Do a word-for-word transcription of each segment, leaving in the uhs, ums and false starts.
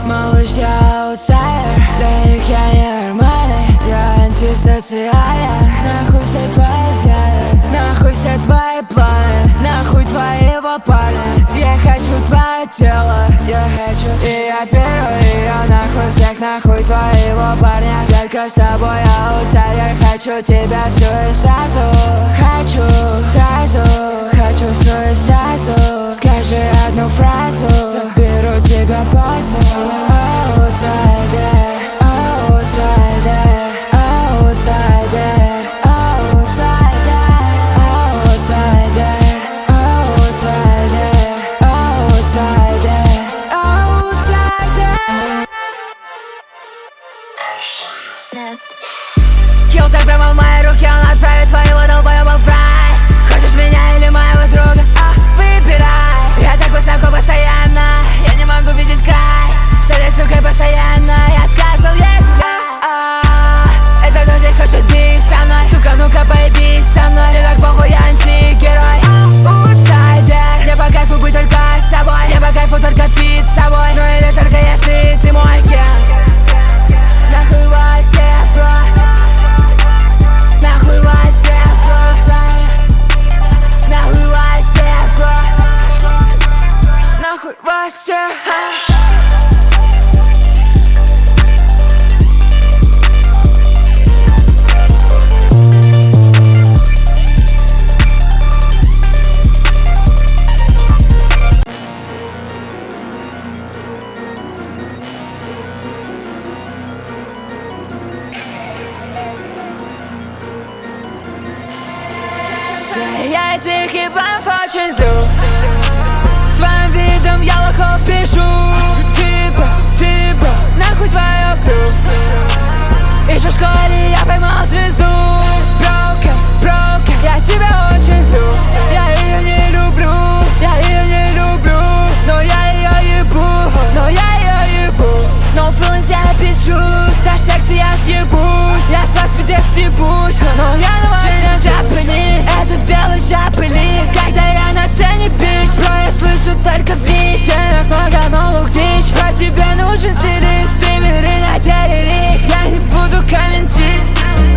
Малыш, я аутсайдер, для них я ненормальный, я антисоциален. Нахуй все твои взгляды, нахуй все твои планы, нахуй твоего парня. Я хочу твое тело, я хочу. И я первый, и я нахуй всех, нахуй твоего парня. Детка, с тобой я аутсайдер, хочу тебя всю и сразу. Хочу сразу, хочу всю и сразу. Скажи одну фразу, заберу тебя позу. Аутсайдер, аутсайдер, аутсайдер, аутсайдер, аутсайдер, аутсайдер, аутсайдер, аутсайдер. Килл так прямо в моей руке, он отправит твоего долбоеба в рай. Хочешь меня или моего друга? А, выбирай. Я так высоко постоянно, я не могу видеть край. С этой сукой постоянно, я сказал ей гуляй. Это кто здесь хочет бить со мной? Сука, ну-ка поебись со мной. Мне так похуй, я антигерой. Аутсайдер, мне по кайфу быть только с собой. Мне по кайфу только пить с собой. Ну или только если ты мой ген. Нахуй вас всех, бро. Нахуй вас всех, бро. Нахуй вас всех, бро. Нахуй вас всех. Я этих ебланов очень злю. Своим видом я лохов пишу. Типа, типа, нахуй твое крю. Еще в школе я поймал звезду. Брока, брока, я тебя очень злю. Я ее не люблю, я ее не люблю. Но я ее ебу, но я ее ебу. No feelings, я пишу. Дашь секс, я съебусь. Я с вас пиздец съебусь. Но я на вас не Japanese. Этот белый жапелис. Когда я на сцене, бич. Бро, я слышу только весь. Я много новых дичь. Про тебе нужен стилист. Стримеры на телерик. Я не буду комментировать.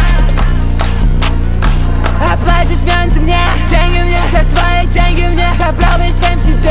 Аплодисменты мне, деньги мне. За твои деньги мне. Забрал весь фейм себе.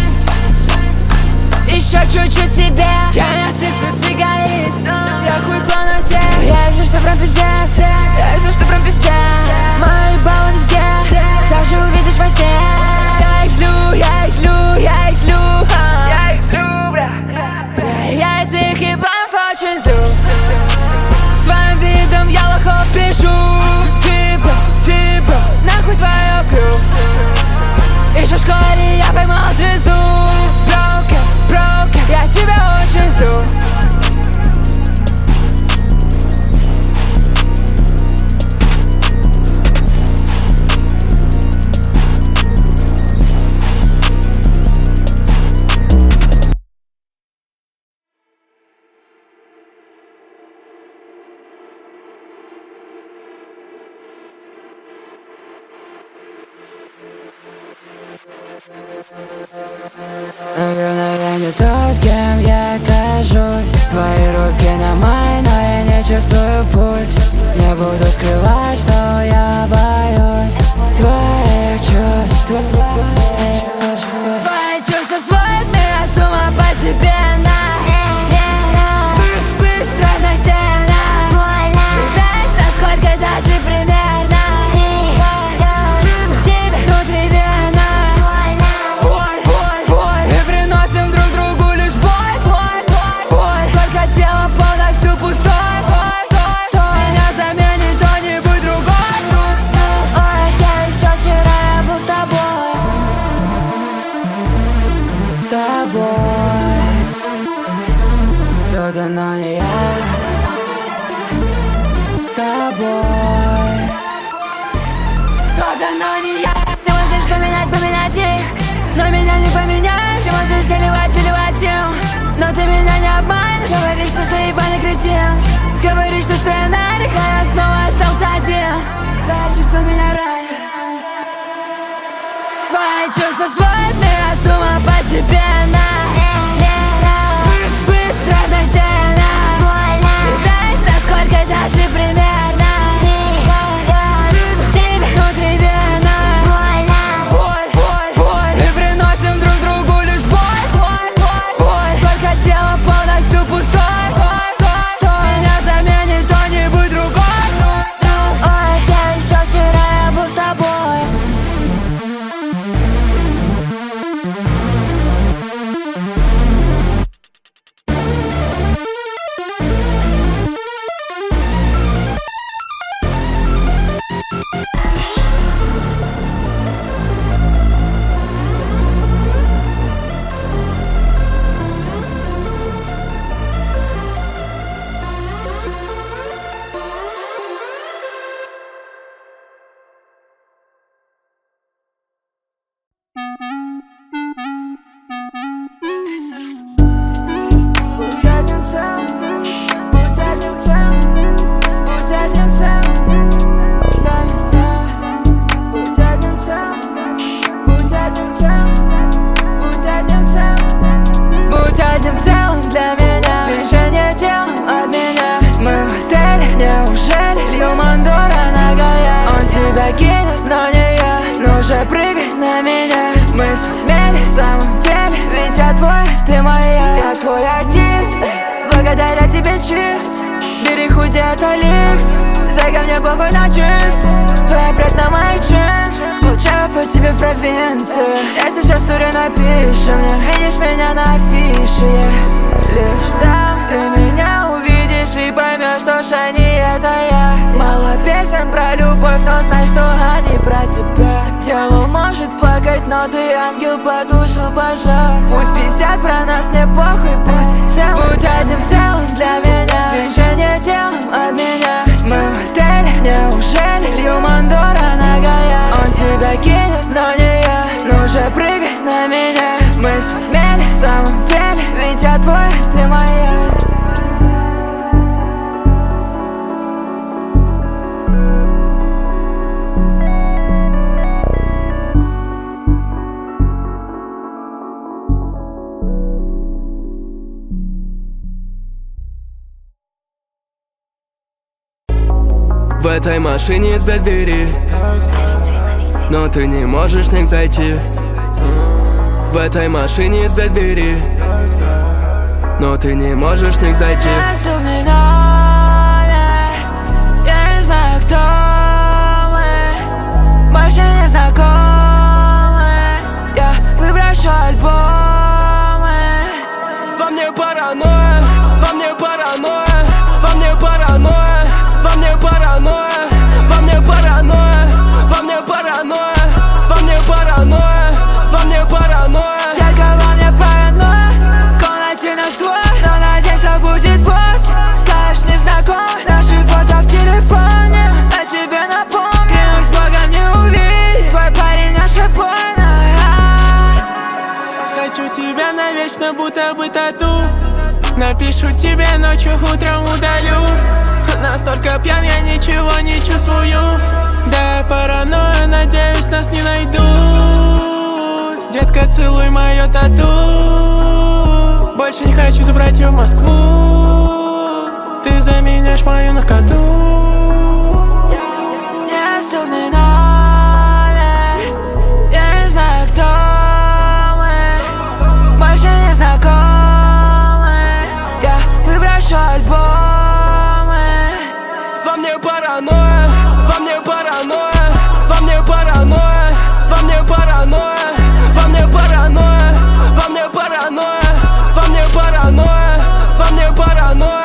Еще чуть-чуть себе. Я нарцисс плюс эгоист. Я хуй клону всех. Я вижу, что прям пиздец. Я вижу, что прям пиздец. Мои баллы везде. Даже увидишь во сне. Я их злю, я их злю, я их злю. Я их злю, бля. Я этих ебланов очень злю. Своим видом я лохов пишу. Типа, типа, нахуй твое крю. Еще в школе я поймал звезду. Брока, брока, я тебя очень злю. Наверное, я не тот, кем я кажусь. Твои руки на моей, но я не чувствую пульс. Не буду скрывать, что я боюсь твоих чувств. Твои чувства сводят меня с ума постепенно. Быстро равностенно. Ты знаешь, насколько даже примерно. Тебе внутри вена. Боль, боль, боль. И приносим друг другу лишь боль, боль, боль, боль. Только тело полностью пустой, стой. Меня заменит кто-нибудь другой. Хотя еще вчера я был с тобой. С тобой. Кто-то, но не я. С тобой. Кто-то, но не я. Ты можешь поменять, поменять их, но меня не поменяешь. Ты можешь заливать, заливать им, но ты меня не обманешь. Говоришь, что, что ебаный кретин. Говоришь, что, что я нарик, а я снова остался один. Твои чувства меня ранят. Твои чувства сводят меня с ума постепенно. Быстро же прыгай на меня. Мы сумели в самом деле, ведь я твой, ты моя. Я твой артист, благодаря тебе чист. Бери хоть это ликс, зайка мне похуй на чист. Твоя брат на моих джинс, скучаю по тебе в провинции. Я сейчас турю напишу мне, видишь меня на афише, yeah. Лишь там ты меня увидишь и поймешь, что Шани это я. Мало песен про любовь, но знай, что они про тебя. Тело может плакать, но ты ангел, потушил пожар. Пусть пиздят про нас, мне похуй, пусть целым, будь одним целым для меня. Движение телом от меня. Мы в отеле, неужели Лью Мандора нагая? Он тебя кинет, но не я. Ну же прыгай на меня. Мы сумели в самом деле, ведь я твой, ты моя. В этой машине две двери, но ты не можешь в них зайти. В этой машине две двери, но ты не можешь в них зайти. Доступный номер, я не знаю, кто мы, больше не знакомы. Я выброшу альбомы. Во мне паранойя, во мне паранойя, во мне паранойя, во мне паранойя, во мне паранойя, во мне паранойя, во мне паранойя, во мне паранойя. Детка, во мне паранойя, в комнате нас двое, но надеюсь, что будет после. Скажешь незнакомый, наши фото в телефоне, а тебе напомню, клянусь Богом не увидеть, твой парень наша порно. Хочу тебя навечно, будто бы тату. Напишу тебе ночью, утром удалю. Настолько пьян, я ничего не чувствую. Да, паранойя, надеюсь, нас не найдут. Детка, целуй мое тату. Больше не хочу забрать ее в Москву. Ты заменяешь мою наркоту. Недоступный номер, я не знаю, кто мы, больше не знакомы. Я выброшу альбомы. Во мне паранойя, во мне паранойя, во мне паранойя, во мне паранойя, во мне паранойя, во мне паранойя, во мне паранойя, во мне паранойя.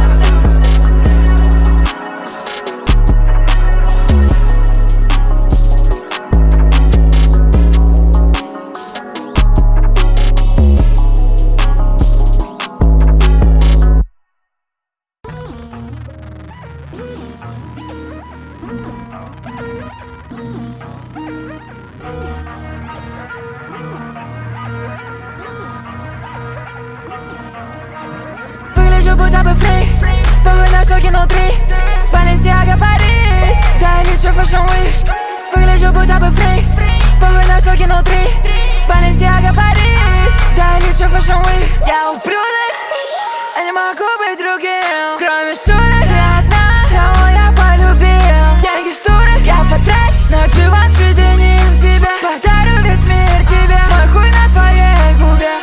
Выгляжу будто бы фри, похуй на шоки внутри. Balenciaga, Париж, да и лечу Fashion Week. Выгляжу будто бы фри, похуй на шоки внутри. Balenciaga, Париж, да и лечу Fashion Week. Я ублюдок, я не могу быть другим. Кроме шуток, ты одна, кого я полюбил. Деньги с туры я потрачу на чувачи деним тебя. Подарю весь мир тебе, мой хуй на твоей губе.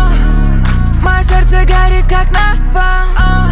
Мое сердце горит как напалм.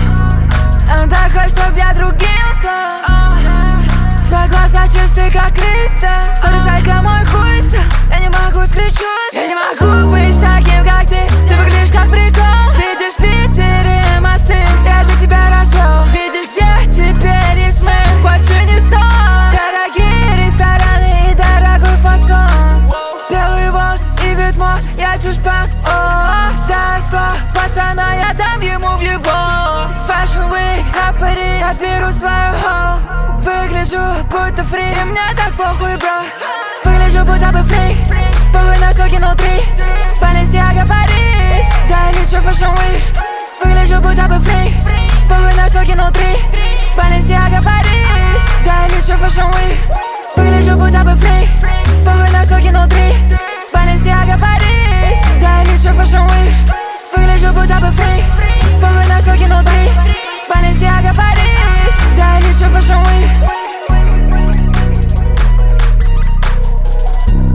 Он так хочет, чтоб я другим стал. Твои глаза чисты как кристалл. Сори, зайка, мой хуй стал. Я не могу скрыть чувств. Я не могу быть таким, как ты. Ты выглядишь как прикол. Видишь Питер и мосты, я для тебя развел. Видишь, где теперь есть мы, больше не сон. Дорогие рестораны и дорогой фасон. Белый волос и вид мой, я чушпан. Дай слово пацана, я дам ему в его. Fashion Week, а Париж, я беру свою хоу. Выгляжу будто фри, и мне так похуй, бро. Выгляжу будто бы фри, похуй на шоки внутри. Balenciaga, Париж, да и лечу Fashion Week. Выгляжу будто бы фри, похуй на шоки внутри. Balenciaga, Париж, да и лечу Fashion Week. Выгляжу будто бы фри, похуй на шоки внутри. Balenciaga, Париж, да и лечу Fashion Week. Выгляжу будто бы фри, похуй на шоки внутри. Balenciaga, Париж, да и лечу Fashion Week.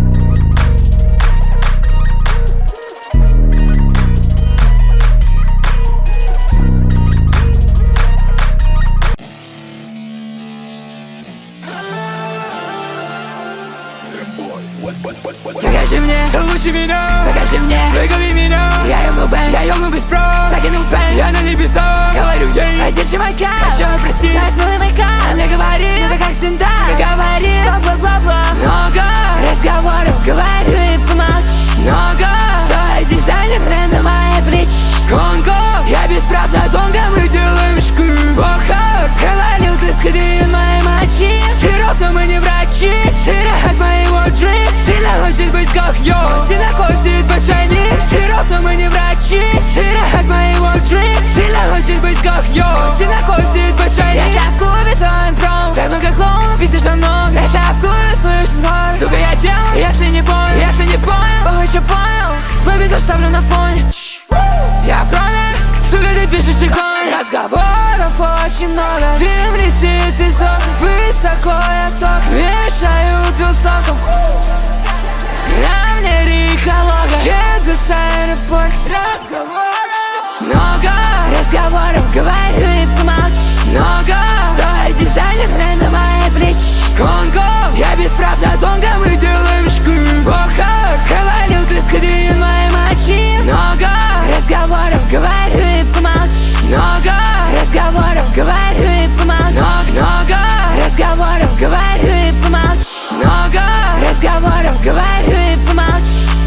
больше вина. Покажи мне свой гови меня. Я ёбну бэнг, Я ёбну без прав. закинул бэнг, Я на небесах. говорю ей, Ей, одержи мой кайф. прощай, прости. Я смылый мейкап, а мне говорит, это как стендап. Говорит, бла-бла-бла-бла. Много разговоров, говорю и помолчи. Много стоит дизайнер на моей плечи. Конго, я без прав на донга, мы делаем шкаф. Плохо, кроволюты скрин моей мочи. Сироп, но мы не врачи. Сыра от моего джип. Сильно хочет быть как я. Сильно косит мошенник. Сироп, но мы не врачи. Сыра от моего джип. Сильно хочет быть как я. Сильно косит мошенник. Если в клубе, то импром. Так много клоунов, видишь там много. Если в клубе слышен хор. Сука, я делаю, если не понял. Если не понял, похуй, что понял. Твой бит оставлю на фоне. Я в роме, сука, ты пишешь иконы. Разговоров очень много. Дым летит из окон. Высоко я сок вешаю пилсоком. На мне риколога. Еду с аэропорта. Разговоров много. Разговоров, говорю и помолчи. Много стоит дизайнер на моей плечи. Конго, я без прав на донга, мы делаем шкаф. Плохо, кроволюты скрин моей мочи. Много разговоров, говорю и помолчи. Много разговоров, говорю и помолчи. Много разговоров, говорю и помолчи. Много разговоров, говорю и помолчи.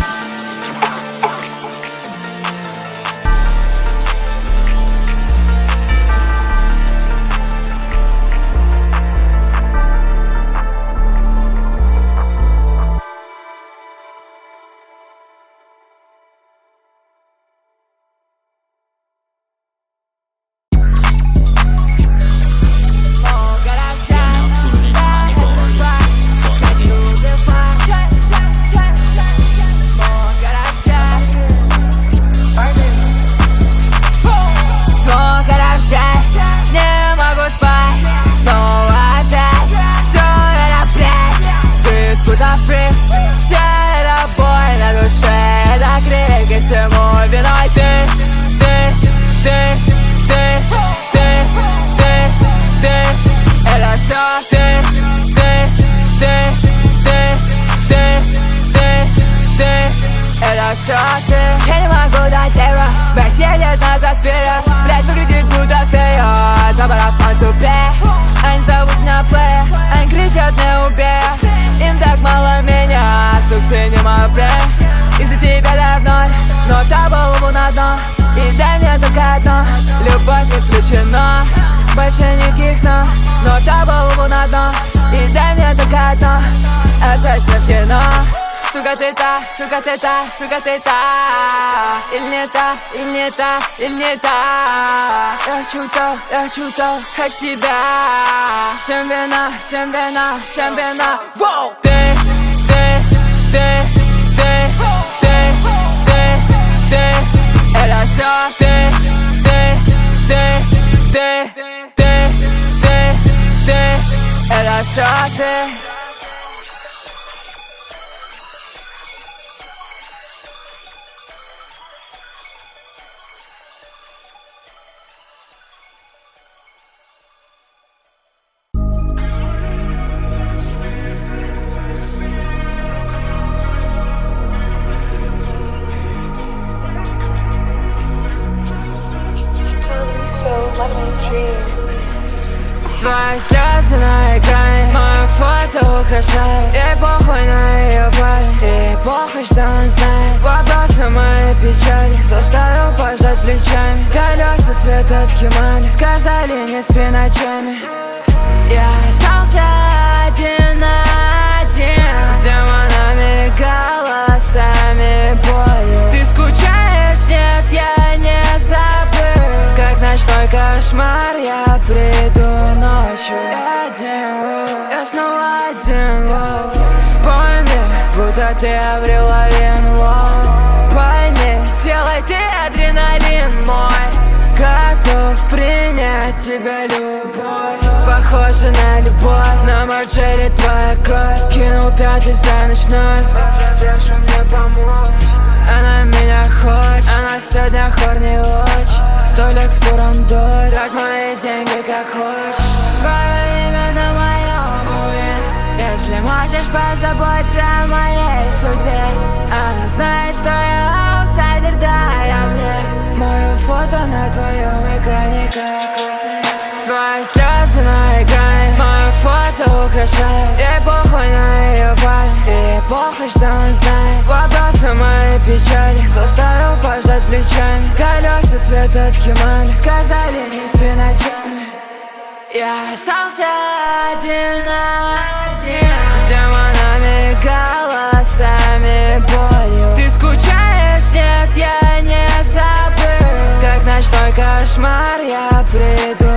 Я не могу дать эро, версия лет назад вперед. Блять, выглядит будто фея, два марафон тупле. Они зовут на плея, они кричат не убей. Им так мало меня, сук, синема френд. Из-за тебя давно, но в тобой на дно. И дай мне только одно, любовь исключена. Больше никаких но, но в тобой на дно. И дай мне только одно, остаться в кино. Сука, ты та, сука, ты та, сука, ты та. Или не та, или не та, или не та. Я хочу то, я хочу то, хочу тебя. Всем вина, всем вина, всем вина. Воу! Ты, ты, ты, ты, ты, ты, ты. Это все ты, ты, ты, ты, ты, ты, ты. Это все ты. Твои слезы на экране, мое фото украшает. И похуй на ее парень, и похуй, что он знает. Вопросы моей печали заставил пожать плечами. Колеса цвета ткемали, сказали не спи ночами. Я остался один на один с демонами, голосами, болью. Ты скучаешь? Нет, я не забыл. Как ночной кошмар я приду ночью. Я один, я снова один, воу. Спой мне, будто ты Аврил Лавин, воу. Пальни, делай ты адреналин мой. Готов принять тебя любовь. Похоже на любовь, на Марджери твоя кровь. Кинул пятый за ночь вновь. Прошу мне помочь. Она меня хочет, она сегодня хорни очень. Столик в Турандот, трать мои деньги как хочешь. Твое имя на моем уме. Если можешь позаботься о моей судьбе. Она знает, что я аутсайдер, да, я мне. Мое фото на твоем экране, как во сне. Твои слезы на экране, мое фото украшает. Ей похуй на ее парня, ей похуй, что он знает. Вопросы моей печали заставил пожать плечами. Колеса цвета ткемана сказали, не спи ночами. Я остался один на один с демонами, голосами, болью. Ты скучаешь? Нет, я не забыл. Как ночной кошмар я приду.